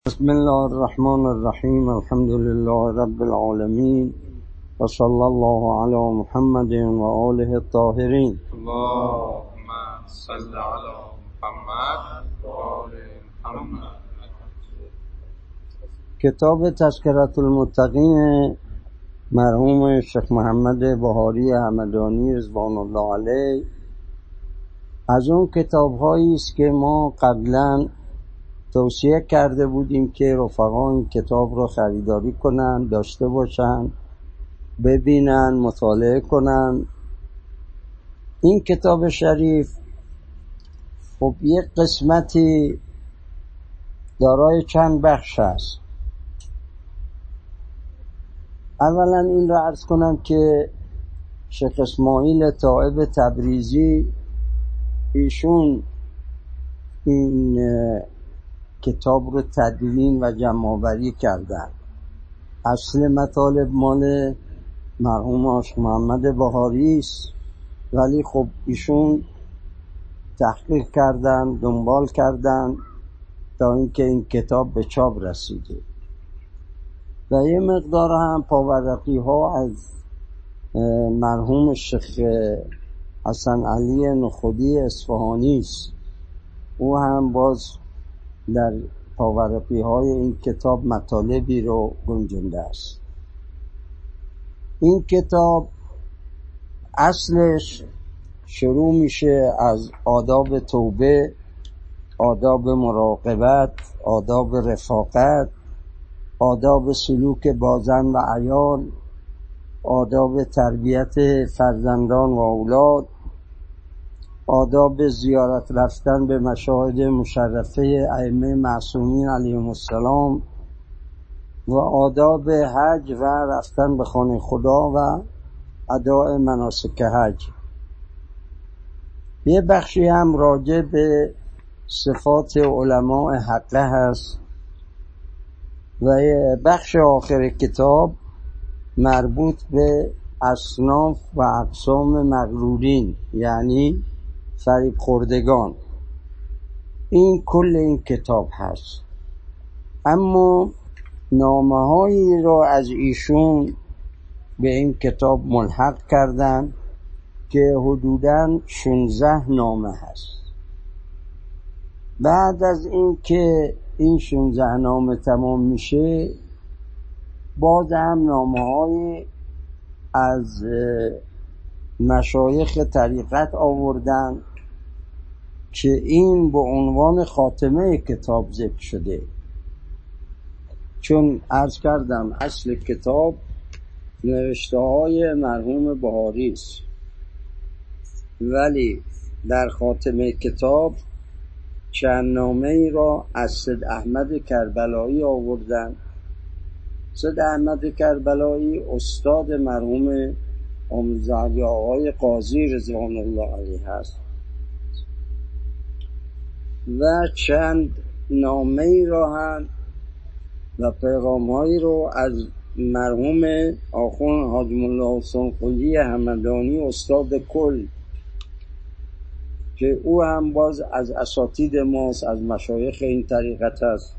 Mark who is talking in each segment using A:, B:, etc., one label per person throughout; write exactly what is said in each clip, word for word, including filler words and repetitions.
A: بسم الله الرحمن الرحیم. الحمد لله رب العالمین و صلی الله علی محمد و آله الطاهرین.
B: اللهم صل علی محمد و آل محمد.
A: کتاب تذکرة المتقین مرحوم شیخ محمد بهاری همدانی رضوان الله علیه از اون کتاب هایی است که ما قبلا توصیه کرده بودیم که رفقا این کتاب رو خریداری کنن، داشته باشن، ببینن، مطالعه کنن. این کتاب شریف خب یک قسمتی دارای چند بخش هست. اولا این رو عرض کنم که شیخ اسماعیل طائب تبریزی ایشون این کتاب رو تدوین و جمع‌آوری کردن. اصل مطالب مال مرحوم شیخ محمد بهاری است، ولی خب ایشون تحقیق کردن، دنبال کردن تا اینکه این کتاب به چاپ رسیده. و یه مقدار هم پاورقی ها از مرحوم شیخ حسن علی نخودی اصفهانی است. او هم باز در پاورقی های این کتاب مطالبی رو گنجونده است. این کتاب اصلش شروع میشه از آداب توبه، آداب مراقبت، آداب رفاقت، آداب سلوک با زن و عیال، آداب تربیت فرزندان و اولاد، آداب زیارت رفتن به مشاهد مشرفه ائمه معصومین علیهم السلام و آداب حج و رفتن به خانه خدا و اداء مناسک حج. یه بخشی هم راجع به صفات علماء حقه هست و یه بخش آخر کتاب مربوط به اصناف و اقسام مغرورین، یعنی فریب خوردگان. این کل این کتاب هست. اما نامه هایی را از ایشون به این کتاب ملحق کردن که حدوداً شانزده نامه هست. بعد از این که این شانزده نامه تمام میشه، باز هم نامه های از مشایخ طریقت آوردن که این به عنوان خاتمه کتاب ذکر شده. چون عرض کردم اصل کتاب نوشته های مرحوم بهاری است، ولی در خاتمه کتاب چند نامه ای را از سید احمد کربلایی آوردن. سید احمد کربلایی استاد مرحوم آموزگار آقای قاضی رضوان الله علیه هست و چند نامه ای را هم و پیغام هایی رو از مرحوم آخوند حاج مولا حسین قلی همدانی استاد کل که او هم باز از اساتید ماست، از مشایخ این طریقت است.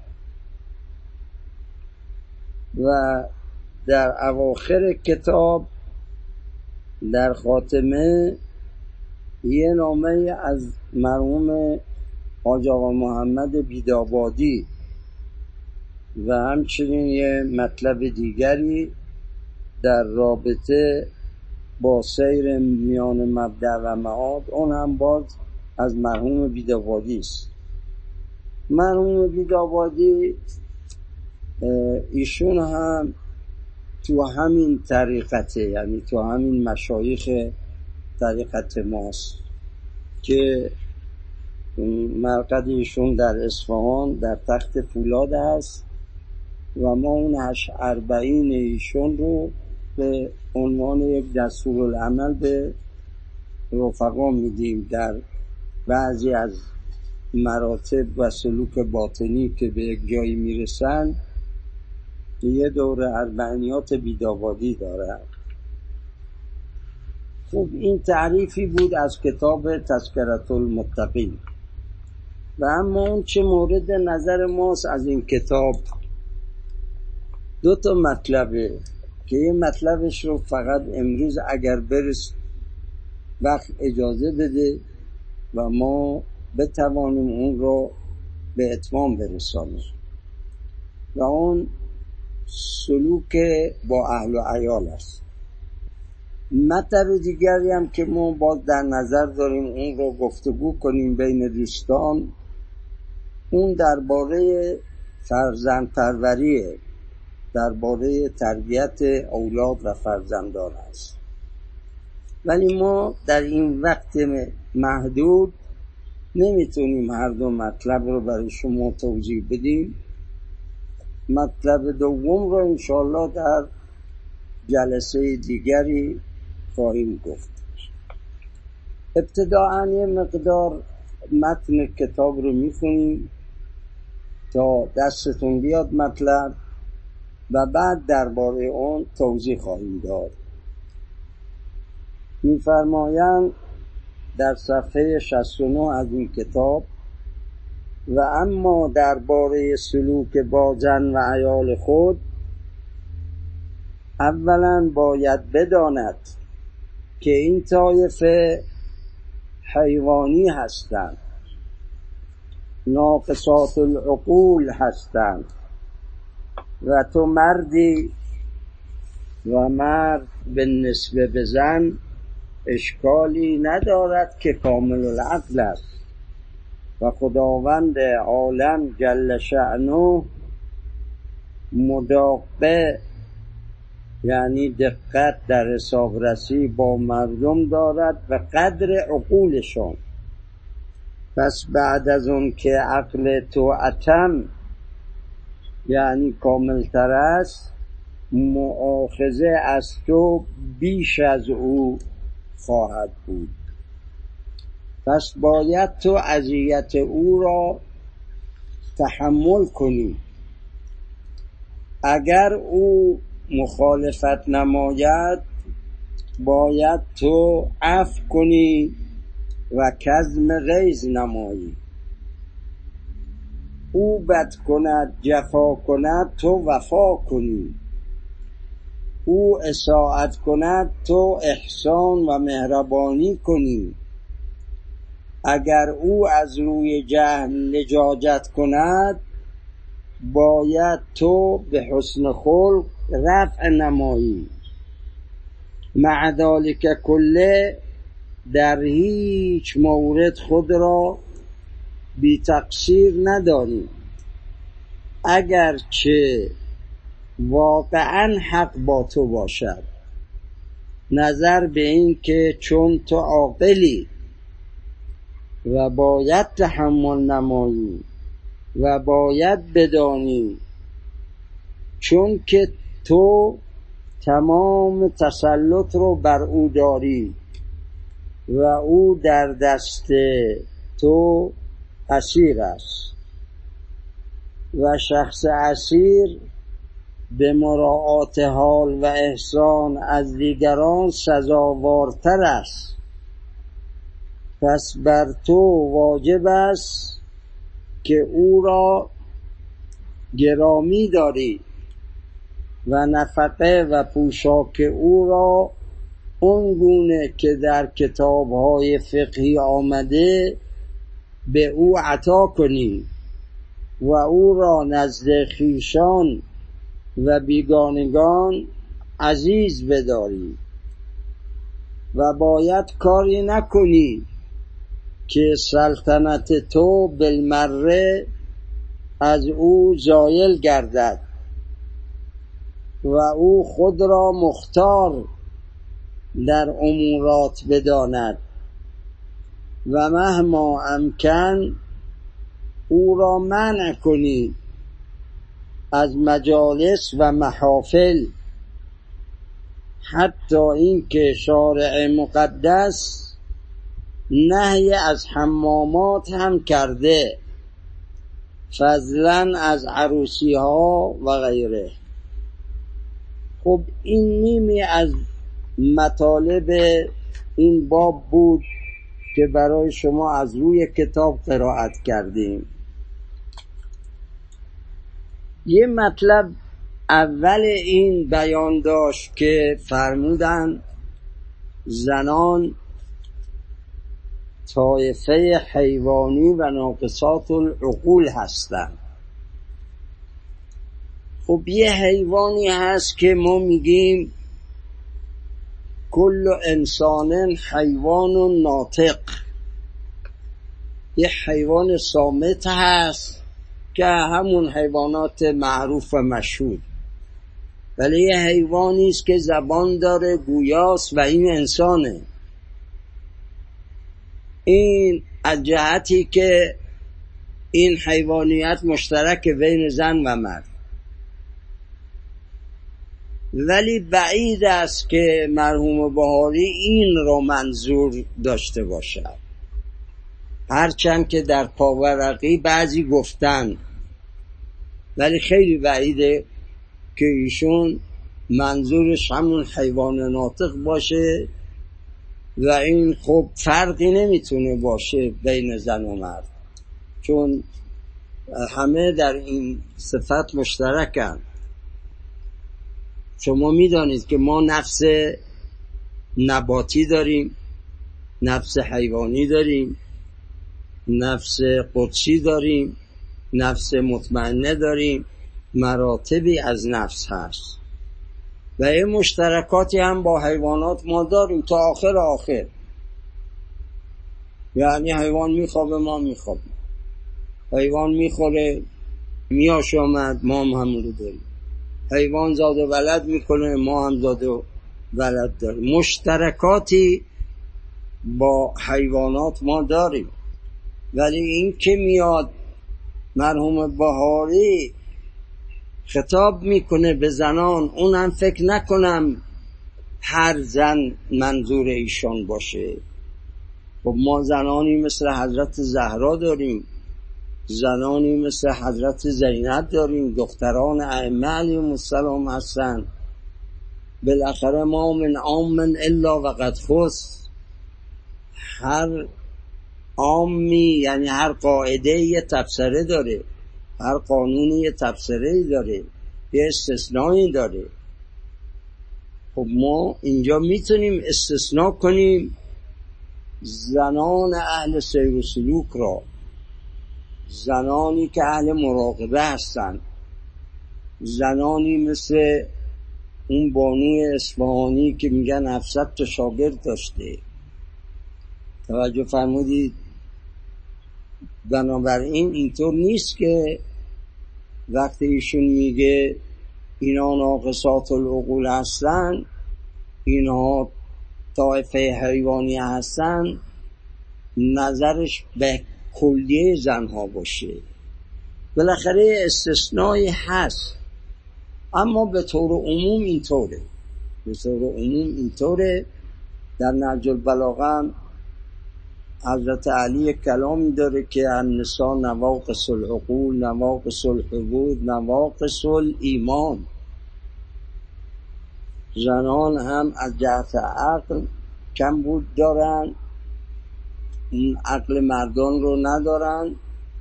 A: و در اواخر کتاب در خاتمه یه نامه از مرحوم حاج آقا محمد بیدابادی و همچنین یه مطلب دیگری در رابطه با سیر میان مبدأ و معاد، اون هم باز از مرحوم بیدابادی است. مرحوم بیدابادی ایشون هم تو همین طریقته، یعنی تو همین مشایخ طریقت ماست که مرقد ایشون در اصفهان در تخت فولاد است و ما اون هشت اربعین ایشون رو به عنوان یک دستورالعمل به رفقا میدیم در بعضی از مراتب و سلوک باطنی که به یک جایی میرسن. یه دور اربعینیات بیدابادی داره. خب این تعریفی بود از کتاب تذکرة المتقین. و اما اون چه مورد نظر ماست از این کتاب دو تا مطلبه که یه مطلبش رو فقط امروز اگر برس وقت اجازه بده و ما بتوانیم اون رو به اتمام برسانیم و اون سلوک با اهل و عیال است. مطلب دیگری هم که ما باز در نظر داریم اون رو گفتگو کنیم بین دوستان، اون درباره فرزند پروریه، درباره تربیت اولاد و فرزندان است. ولی ما در این وقت محدود نمیتونیم هر دو مطلب رو برای شما توضیح بدیم. مطلب دوم رو انشاءالله در جلسه دیگری خواهیم گفت. ابتداءً یه مقدار متن کتاب رو میخونیم تا دستتون بیاد مطلب و بعد درباره اون توضیح خواهیم داد. میفرمایند در صفحه شصت و نه از این کتاب: و اما درباره سلوک با زن و عیال خود اولا باید بداند که این طایفه حیوانی هستند، ناقصات العقول هستند و تو مردی و مرد به نسبه به زن اشکالی ندارد که کامل العقل است و خداوند عالم جل شأنه مداقه یعنی دقت در حسابرسی با مردم دارد و قدر عقولشون. پس بعد از اون که عقل تو اتم یعنی کامل تر است، مؤاخذه از تو بیش از او خواهد بود. پس باید تو اذیت او را تحمل کنی. اگر او مخالفت نماید باید تو عفو کنی و کظم غیظ نمایی. او بد کند جفا کند تو وفا کنی. او اساءت کند تو احسان و مهربانی کنی. اگر او از روی جهل لجاجت کند باید تو به حسن خلق رفع نمایی. مع ذلک کله در هیچ مورد خود را بی تقصیر نداری، اگرچه واقعا حق با تو باشد، نظر به این که چون تو عاقلی و باید تحمل نمایی و باید بدانی چون که تو تمام تسلط رو بر او داری و او در دست تو اسیر است و شخص اسیر به مراعات حال و احسان از دیگران سزاوارتر است. پس بر تو واجب است که او را گرامی داری و نفقه و پوشاک او را اون گونه که در کتاب‌های فقهی آمده به او عطا کنی و او را نزد خویشان و بیگانگان عزیز بداری و باید کاری نکنی که سلطنت تو بالمره از او زایل گردد و او خود را مختار در امورات بداند و مهما امکن او را منع کنی از مجالس و محافل، حتی این که شارع مقدس نهی از حمامات هم کرده، فضلا از عروسی ها و غیره. خب این نیمی از مطالب این باب بود که برای شما از روی کتاب قرائت کردیم. یه مطلب اول این بیان داشت که فرمودن زنان طایفه حیوانی و ناقصات العقول هستند. خب یه حیوانی هست که ما میگیم کل انسان حیوان ناطق، یه حیوان صامت هست که همون حیوانات معروف و مشهور، ولی یه حیوانی است که زبان داره، گویاست، و این انسانه. این از جهتی که این حیوانیت مشترک بین زن و مرد، ولی بعید است که مرحوم بهاری این رو منظور داشته باشد، هرچند که در پاورقی بعضی گفتن، ولی خیلی بعیده که ایشون منظورش همون حیوان ناطق باشه و این خب فرقی نمیتونه باشه بین زن و مرد، چون همه در این صفت مشترکن. شما میدانید که ما نفس نباتی داریم، نفس حیوانی داریم، نفس قدسی داریم، نفس مطمئنه داریم، مراتبی از نفس هست و این مشترکاتی هم با حیوانات ما داریم تا آخر آخر. یعنی حیوان میخوابه ما میخوابیم، حیوان میخوره میاشامد ما هم همون رو داریم، حیوان زاد و ولد میکنه ما هم زاد و ولد داریم، مشترکاتی با حیوانات ما داریم. ولی این که میاد مرحوم بهاری خطاب میکنه به زنان، اونم فکر نکنم هر زن منظور ایشان باشه. خب ما زنانی مثل حضرت زهرا داریم، زنانی مثل حضرت زینب داریم، دختران ائمه علیهم السلام هستن. بالاخره ما من عام الا وقد خص، هر عامی یعنی هر قاعده یه تفسیری داره، هر قانونی یه تفسیری داره، یه استثنایی داره. خب ما اینجا میتونیم استثناء کنیم زنان اهل سیر و سلوک را، زنانی که اهل مراقبه هستن، زنانی مثل اون بانوی اصفهانی که میگن هفتصد تا شاگرد داشته. توجه فرمودید؟ بنابراین اینطور نیست که وقتی ایشون میگه اینا ناقصات العقول هستن، اینها طایفه حیوانی هستن، نظرش به کلیه زنها باشه. بالاخره استثنایی هست، اما به طور عموم اینطوره، به طور عموم اینطوره. در نهج البلاغه حضرت علی کلامی داره که النساء نواقص العقول، نواقص الحدود، نواقص الایمان. زنان هم از جهت عقل کم بود دارن، این عقل مردان رو ندارن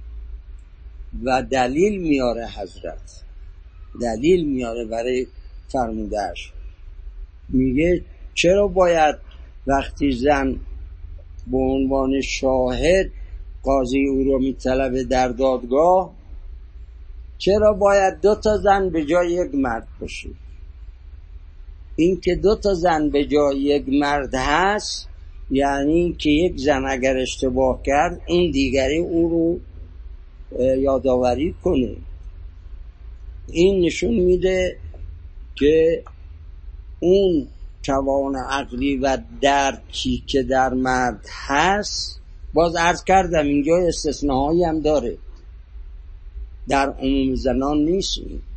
A: و دلیل میاره حضرت، دلیل میاره برای فرمودهش. میگه چرا باید وقتی زن به عنوان شاهد قاضی او رو میطلبه در دادگاه، چرا باید دو تا زن به جای یک مرد باشه؟ این که دو تا زن به جای یک مرد هست یعنی که یک زن اگر اشتباه کرد این دیگری او رو یادآوری کنه. این نشون میده که اون توان عقلی و درکی که در مرد هست، باز عرض کردم اینجا استثناهایی هم داره، در عموم زنان نیست.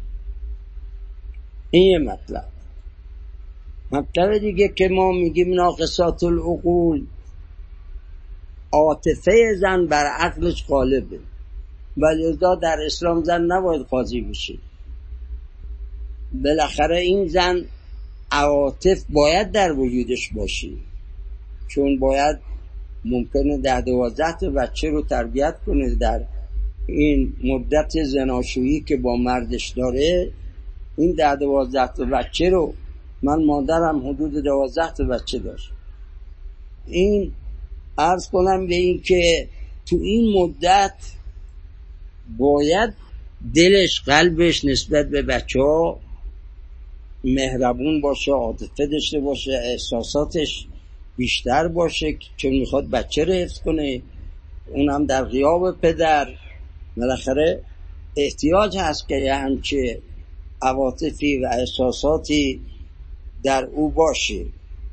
A: این یه مطلب. مطلب دیگه که ما میگیم ناقصات العقول، عاطفه زن بر عقلش غالبه، ولی در اسلام زن نباید قاضی بشه. بالاخره این زن عواطف باید در وجودش باشه، چون باید ممکنه ده دوازده تا بچه رو تربیت کنه در این مدت زناشویی که با مردش داره. این ده دوازده تا بچه رو، من مادرم حدود دوازده تا بچه داشت. این عرض کنم به این که تو این مدت باید دلش، قلبش نسبت به بچه ها مهربون باشه، عاطفه داشته باشه، احساساتش بیشتر باشه، چون میخواد بچه رو حفظ کنه، اونم در غیاب پدر. بالاخره احتیاج هست که یه همچه عواطفی و احساساتی در او باشه.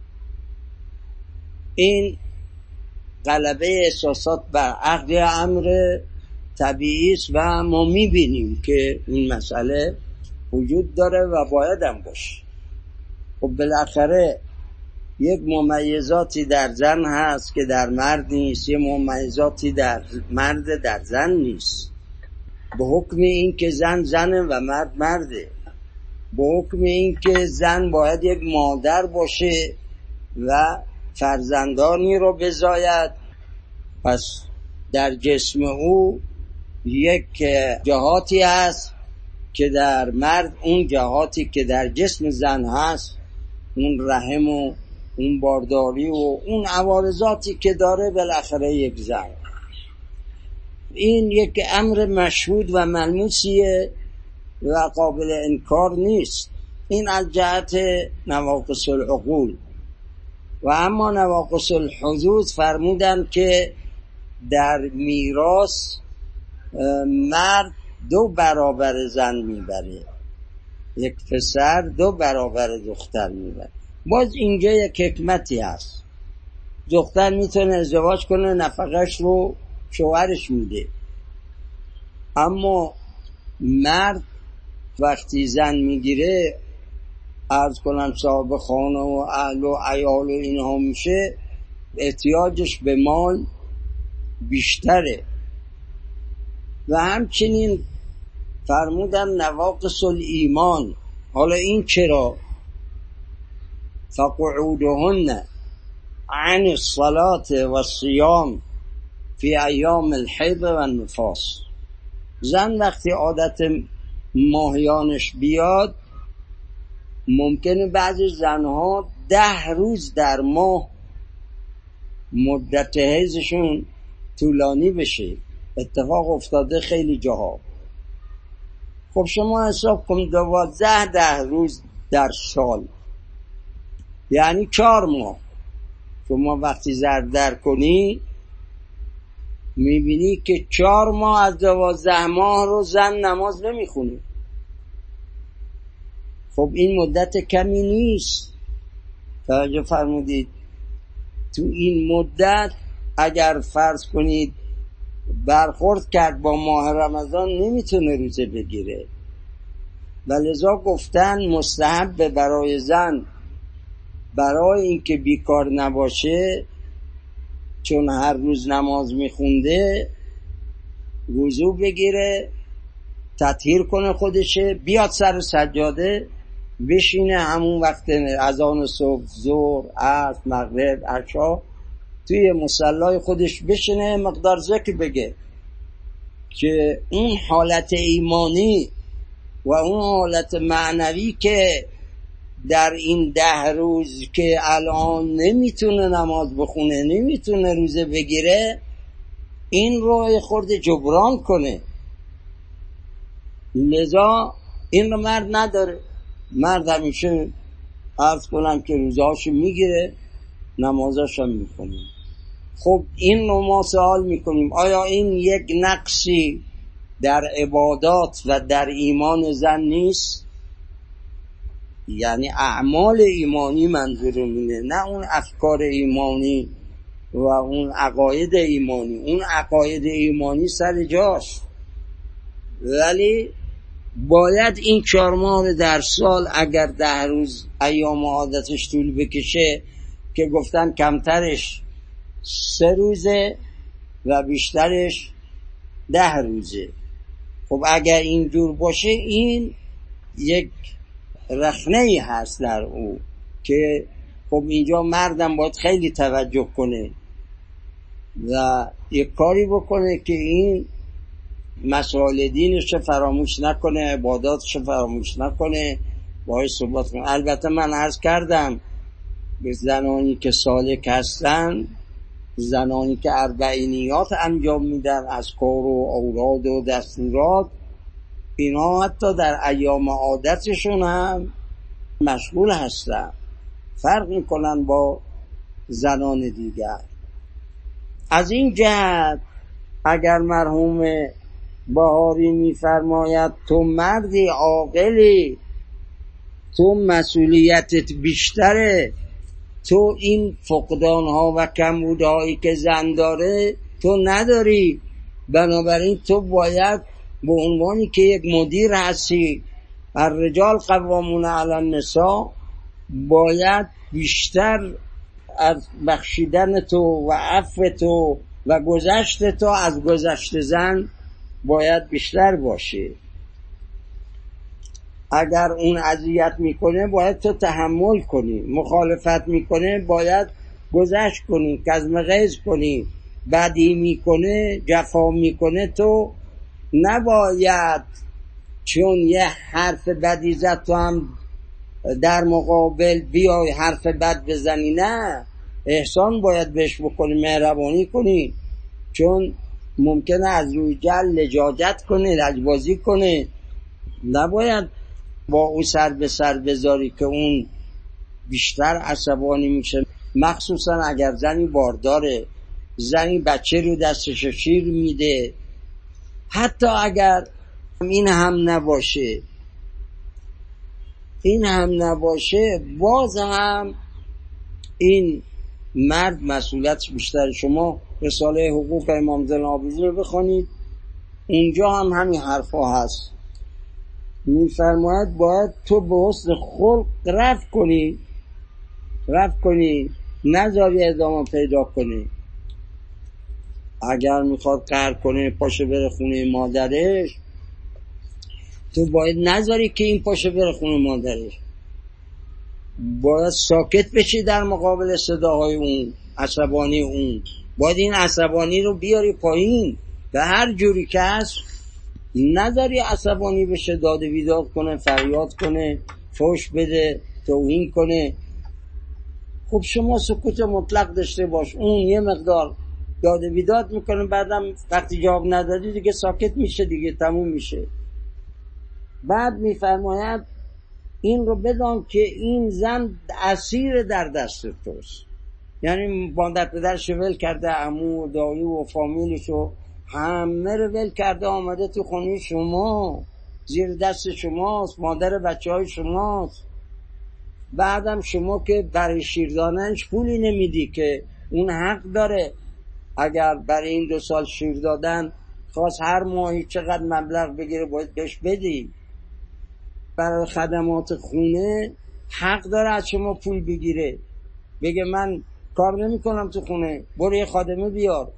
A: این غلبه احساسات بر عقل امر طبیعی است و ما میبینیم که این مسئله وجود داره و باید هم باشه. خب بالاخره یک ممیزاتی در زن هست که در مرد نیست، یک ممیزاتی در مرد در زن نیست. به حکم این که زن زنه و مرد مرده، به حکم این که زن باید یک مادر باشه و فرزندانی رو بزاید، پس در جسم او یک جهاتی هست که در مرد اون جهاتی که در جسم زن هست، اون رحم و اون بارداری و اون عوارضاتی که داره بالاخره یک زن. این یک امر مشهود و ملموسیه و قابل انکار نیست. این از جهت نواقص العقول. و اما نواقص الحدود فرمودن که در میراث مرد دو برابر زن میبره، یک پسر دو برابر دختر میبره. باز اینجا یک حکمتی هست. دختر میتونه ازدواج کنه، نفقش رو شوهرش میده، اما مرد وقتی زن میگیره، عرض کنم صاحب خانه و اهل و عیال و اینها میشه، احتیاجش به مال بیشتره. و همچنین فرمودن نواقص الایمان. حالا این چرا؟ فقعودهن عن الصلاة والصيام فی ایام الحیض و النفاس. زن وقتی عادت ماهیانش بیاد، ممکنه بعضی زنها ده روز در ماه مدت حیضشون طولانی بشه. اتفاق افتاده خیلی جاها. خب شما حساب کن دوازده ده روز در سال، یعنی چهار ماه. شما وقتی ضرب در کنی میبینی که چهار ماه از دوازده ماه رو زن نماز نمیخونه. خب این مدت کمی نیست. توجه فرمودید؟ تو این مدت اگر فرض کنید برخورد کرد با ماه رمضان، نمیتونه روزه بگیره. و لذا گفتن مستحب برای زن، برای اینکه بیکار نباشه، چون هر روز نماز میخونده، وضو بگیره، تطهیر کنه خودشه، بیاد سر سجاده بشینه، همون وقت اذان صبح، ظهر، عصر، مغرب، عشا، توی مصلای خودش بشینه، مقدار ذکر بگه که اون حالت ایمانی و اون حالت معنوی که در این ده روز که الان نمیتونه نماز بخونه، نمیتونه روزه بگیره، این رو خورده جبران کنه. لذا این رو مرد نداره. مرد همیشه عرض کنم که روزهاشو میگیره، نمازاشو میکنه. خب این رو ما سوال میکنیم، آیا این یک نقصی در عبادات و در ایمان زن نیست؟ یعنی اعمال ایمانی منظورمونه، نه اون افکار ایمانی و اون عقاید ایمانی. اون عقاید ایمانی سر جاست، ولی باید این چهار ماه در سال اگر ده روز ایام عادتش طول بکشه، که گفتن کمترش سه روزه و بیشترش ده روزه. خب اگر اینجور باشه، این یک رخنه‌ای هست در او که خب اینجا مردم باید خیلی توجه کنه. و یک کاری بکنه که این مسائل دینش فراموش نکنه، عباداتش فراموش نکنه، باید ثبات کنه. البته من عرض کردم به زنانی که سالک هستن، زنانی که اربعینیات انجام میدن از کار و اوراد و دستورات، اینا حتی در ایام عادتشون هم مشغول هستن، فرق میکنن با زنان دیگر. از این جهت اگر مرحوم بهاری میفرماید تو مردی عاقلی، تو مسئولیتت بیشتره، تو این فقدانها و کمبودهایی که زن داره تو نداری، بنابراین تو باید به عنوانی که یک مدیر هستی، الرجال قوامون علی النساء، باید بیشتر از بخشیدن تو و عفو تو و گذشت تو از گذشت زن باید بیشتر باشه. اگر اون اذیت میکنه باید تو تحمل کنی، مخالفت میکنه باید گذشت کنی، کظم غیظ کنی، بدی میکنه، جفا میکنه، تو نباید چون یه حرف بدی زد تو هم در مقابل بیای حرف بد بزنی. نه، احسان باید بهش بکنی، مهربانی کنی، چون ممکنه از روی جل لجاجت کنه، لجبازی کنه. نباید با او سر به سر بذاری که اون بیشتر عصبانی میشه، مخصوصا اگر زنی بارداره، زنی بچه رو دستش شیر میده. حتی اگر این هم نباشه این هم نباشه باز هم این مرد مسئولیتش بیشتر. شما رساله حقوق امام زین العابدین رو بخونید، اونجا هم همین حرفا هست. میفرماید باید تو به حسن خلق رفع کنی رفع کنی نذاری ادامه پیدا کنی. اگر میخواد قهر کنه پاشه بره خونه مادرش، تو باید نذاری که این پاشه بره خونه مادرش، باید ساکت بشی در مقابل صداهای اون، عصبانی اون. باید این عصبانی رو بیاری پایین به هر جوری که هست، نذاری عصبانی بشه، داد و بیداد کنه، فریاد کنه، فحش بده، توهین کنه. خب شما سکوت مطلق داشته باش، اون یه مقدار داد و بیداد میکنه، بعدم وقتی جواب ندادی دیگه ساکت میشه، دیگه تموم میشه. بعد میفرماید این رو بدان که این زن اسیر در دست توست، یعنی مادر پدرش ول کرده، عمو و دایی و فامیلشو همه رو ول کرده، آمده تو خونه شما، زیر دست شماست، مادر بچه های شماست. بعدم شما که برای شیر دادنش پولی نمیدی که اون حق داره. اگر برای این دو سال شیر دادن خواست هر ماهی چقدر مبلغ بگیره باید بهش بدی. برای خدمات خونه حق داره از شما پول بگیره، بگه من کار نمی کنم تو خونه، برو یه خادمه بیار.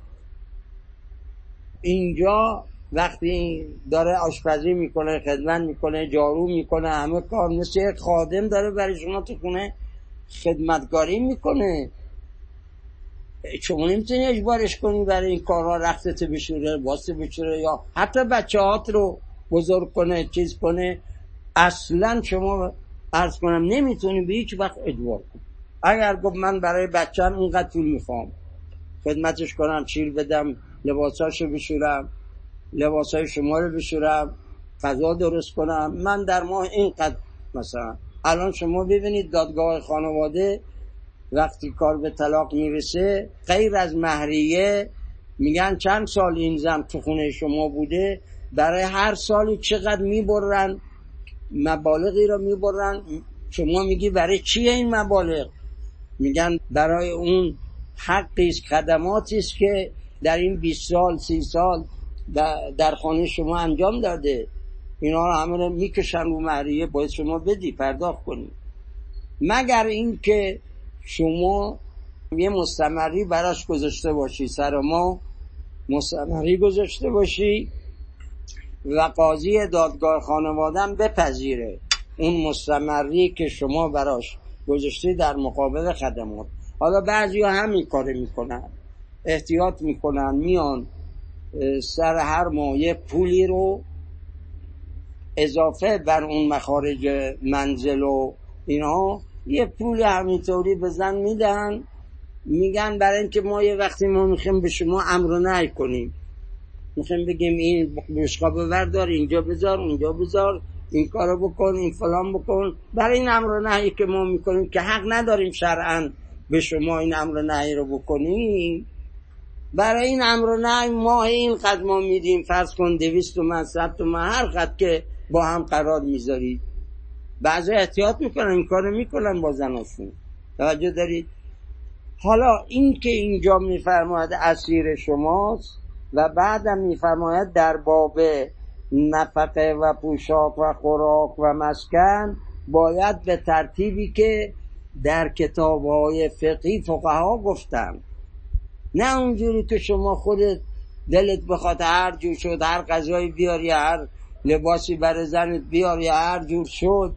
A: اینجا وقتی داره آشپزی میکنه، خدمت میکنه، جارو میکنه، همه کار مثل یک خادم داره برای شما تو خونه خدمتگاری میکنه. شما نمیتونی اجبارش کنی برای این کارها رختت بشوره، واسه بشوره، یا حتی بچه هات رو بزرگ کنه، چیز کنه. اصلا شما عرض کنم نمیتونی به هیچ وقت اجبار کنی. اگر گفت من برای بچه‌م اینقدر پول میخوام، خدمتش کنم، شیر بدم، لباساشو بشورم، لباسای شما رو بشورم، غذا درست کنم، من در ماه اینقدر. مثلا الان شما ببینید دادگاه خانواده وقتی کار به طلاق میرسه، غیر از مهریه میگن چند سال این زن تو خونه شما بوده، برای هر سالی چقدر میبرن، مبالغی رو میبرن. شما میگی برای چیه این مبالغ؟ میگن برای اون حقیست، خدماتیست که در این بیست سال سی سال در خانه شما انجام داده، اینا رو همه رو میکشن رو مهریه، باید شما بدی، پرداخت کنی. مگر این که شما یه مستمری براش گذاشته باشی، سر ما مستمری گذاشته باشی و قاضی دادگاه خانواده‌ام بپذیره اون مستمری که شما براش گذاشته در مقابل خدمات. حالا بعضی ها همین کاره میکنن، احتیاط میکنن، میان سر هر ماه یه پولی رو اضافه بر اون مخارج منزل و اینا یه پول همینطوری بزن میدن، میگن برای اینکه ما یه وقتی ما میخوایم به شما امر و نهی کنیم، میخوایم بگیم این بشقاب بردار، اینجا بذار، اونجا بذار، این کارو بکن، این فلان بکن، برای این امر و نهی که ما میکنیم که حق نداریم شرعاً به شما این امر و نهی رو بکنیم، برای این امر و نهی ماه اینقدر ما میدیم، فرض کن دویست تومن، صد تومن، هر قدر که با هم قرار میذارید. بعضی احتیاط میکنن، این کارو میکنن با زناشون. توجه دارید؟ حالا این که اینجا میفرماید اسیر شماست و بعدم میفرماید در باب نفقه و پوشاک و خوراک و مسکن باید به ترتیبی که در کتاب‌های فقهی فقها گفتن، نه اونجوری که شما خودت دلت بخواد هر جور شد، هر غذایی بیاری، هر لباسی برای زنت بیاری، هر جور شد.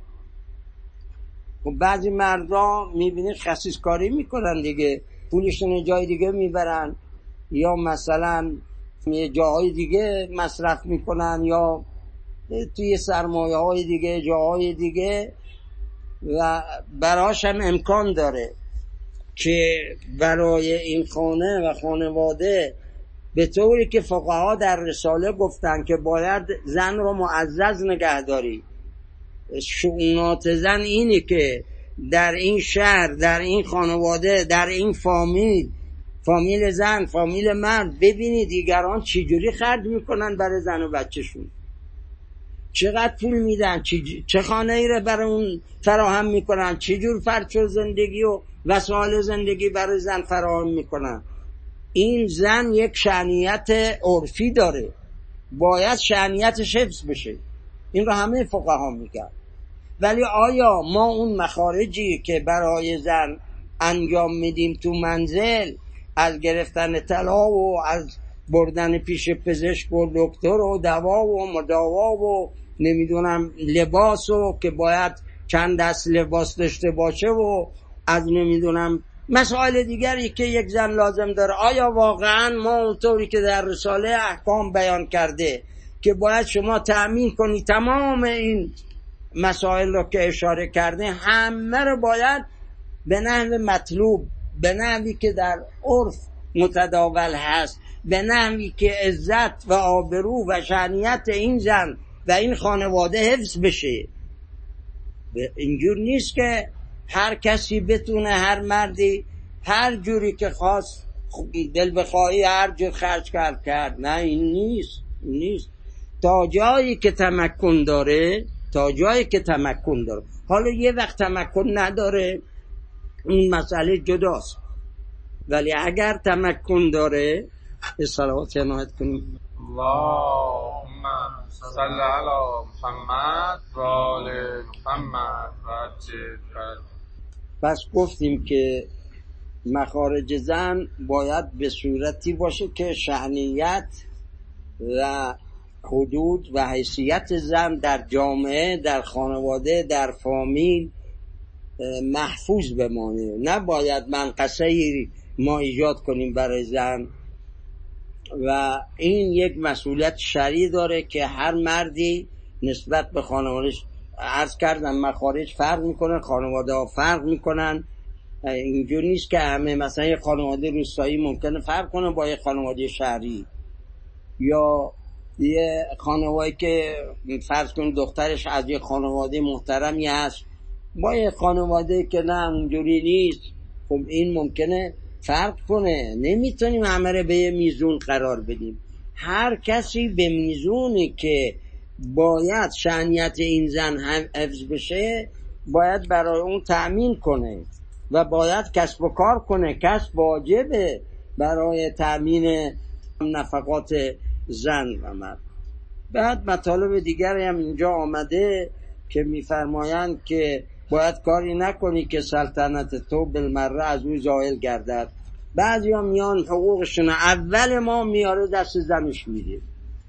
A: و بعضی مردم میبینید خسیس کاری میکنن دیگه، پولشون جای دیگه میبرن یا مثلا یه جاهای دیگه مصرف میکنن یا توی سرمایه های دیگه جاهای دیگه، و براش هم امکان داره که برای این خانه و خانواده به طوری که فقها در رساله گفتن که باید زن رو معزز نگه داری. شؤونات زن اینی که در این شهر، در این خانواده، در این فامیل، فامیل زن، فامیل مرد، ببینی دیگران چجوری خرج میکنن برای زن و بچهشون، چقدر پول میدن، چه خانه ای رو برای اون فراهم میکنن، چجور فرش و زندگی و وسایل زندگی برای زن فراهم میکنن. این زن یک شأنیت عرفی داره، باید شأنیتش حفظ بشه، این رو همه فقها میگن. ولی آیا ما اون مخارجی که برای زن انجام میدیم تو منزل، از گرفتن طلا و از بردن پیش پزشک و دکتر و دوا و مداوا و نمیدونم لباس و که باید چند دست لباس داشته باشه و از نمیدونم مسائل دیگری که یک زن لازم داره، آیا واقعا ما اونطوری که در رساله احکام بیان کرده که باید شما تأمین کنی تمام این مسائل رو که اشاره کرده همه رو باید به نحو مطلوب، به نحوی که در عرف متداول هست، به نحوی که عزت و آبرو و شأنیت این زن و این خانواده حفظ بشه. اینجور نیست که هر کسی بتونه، هر مردی هر جوری که خواست دل بخواهی هر جور خرج کرد کرد. نه، این نیست، این نیست. تا جایی که تمکن داره، تا جایی که تمکن داره. حالا یه وقت تمکن نداره، این مسئله جداست، ولی اگر تمکن داره صلوات عنایت کنیم.
B: اللهم صل علی محمد و آل محمد و عجل.
A: پس گفتیم که مخارج زن باید به صورتی باشه که شأنیت و حدود و حیثیت زن در جامعه، در خانواده، در فامیل محفوظ بمانه. نباید منقصه‌ای ما ایجاد کنیم برای زن، و این یک مسئولیت شرعی داره که هر مردی نسبت به خانوادهش، عرض کردم مخارج فرق میکنه، خانواده ها فرق میکنن. اینجور نیست که همه مثلا یه خانواده روستایی ممکنه فرق کنه با یه خانواده شهری، یا یه خانواده که فرض کن دخترش از یه خانواده محترمی هست با یه خانواده که نه اونجوری نیست. خب این ممکنه فرق کنه، نمیتونیم همه رو به یه میزون قرار بدیم. هر کسی به میزونی که باید شأنیت این زن هم حفظ بشه باید برای اون تأمین کنه و باید کسب و کار کنه. کسب واجبه برای تأمین نفقات زن و مرد. بعد مطالب دیگری هم اینجا آمده که میفرمایند که باید کاری نکنی که سلطنت تو بالمره از او زائل گردد. بعضی ها میان حقوقشون اول ما میاره دست زنش میده،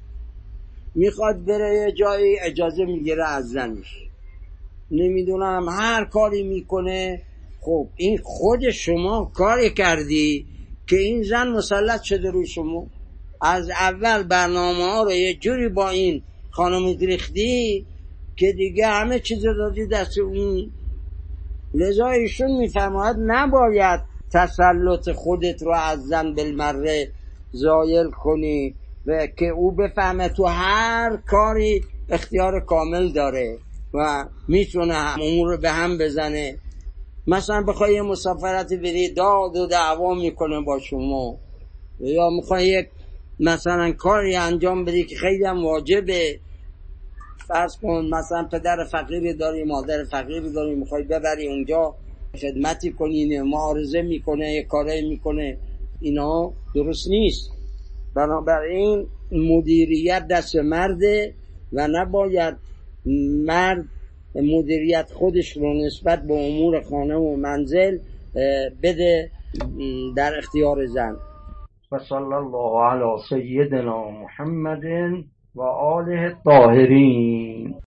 A: میخواد بره یه جایی اجازه میگیره از زنش، نمیدونم هر کاری میکنه. خب این خود شما کاری کردی که این زن مسلط شده روی شما. از اول برنامه ها رو یه جوری با این خانم ریختی که دیگه همه چیز رو دادی دست اون. لذا ایشون میفرماید نباید تسلط خودت رو از زن بالمره زایل کنی و که او بفهمه تو هر کاری اختیار کامل داره و میتونه امور رو به هم بزنه. مثلا بخوای یه مسافرتی بری داد و دعوا میکنه با شما، یا میخوای یک مثلا کاری انجام بدی که خیلی هم واجبه، فرض کن مثلا پدر فقیری داری، مادر فقیری داری، میخوای ببری اونجا خدمتی کنی، معارضه میکنه، یه کاری میکنه، اینا درست نیست. بنابراین مدیریت دست مرده و نباید مرد مدیریت خودش رو نسبت به امور خانه و منزل بده در اختیار زن. و صلی الله علی سیدنا محمد و آله الطاهرین.